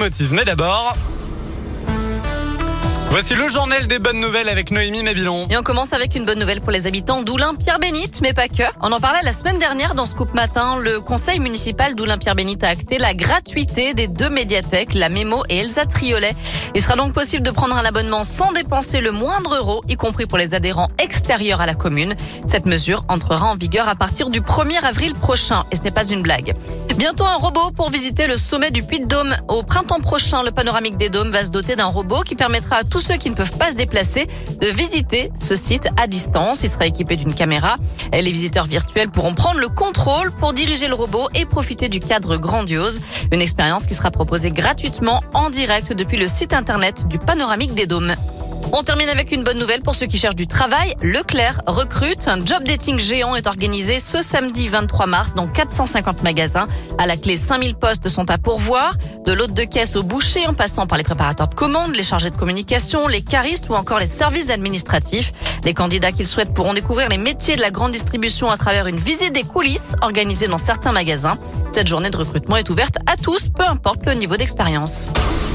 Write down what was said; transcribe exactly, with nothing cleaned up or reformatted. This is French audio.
motive. Mais d'abord... voici le journal des bonnes nouvelles avec Noémie Mabilon. Et on commence avec une bonne nouvelle pour les habitants d'Oulin-Pierre-Bénite, mais pas que. On en parlait la semaine dernière dans Scoop Matin. Le conseil municipal d'Oulin-Pierre-Bénite a acté la gratuité des deux médiathèques, la Mémo et Elsa Triolet. Il sera donc possible de prendre un abonnement sans dépenser le moindre euro, y compris pour les adhérents extérieurs à la commune. Cette mesure entrera en vigueur à partir du premier avril prochain, et ce n'est pas une blague. Bientôt un robot pour visiter le sommet du Puy-de-Dôme. Au printemps prochain, le panoramique des Dômes va se doter d'un robot qui permettra à tous ceux qui ne peuvent pas se déplacer de visiter ce site à distance. Il sera équipé d'une caméra. Les visiteurs virtuels pourront prendre le contrôle pour diriger le robot et profiter du cadre grandiose. Une expérience qui sera proposée gratuitement en direct depuis le site internet du panoramique des Dômes. On termine avec une bonne nouvelle pour ceux qui cherchent du travail. Leclerc recrute. Un job dating géant est organisé ce samedi vingt-trois mars dans quatre cent cinquante magasins. À la clé, cinq mille postes sont à pourvoir. De l'hôte de caisse au boucher, en passant par les préparateurs de commandes, les chargés de communication, les caristes ou encore les services administratifs. Les candidats qui le souhaitent pourront découvrir les métiers de la grande distribution à travers une visite des coulisses organisée dans certains magasins. Cette journée de recrutement est ouverte à tous, peu importe le niveau d'expérience.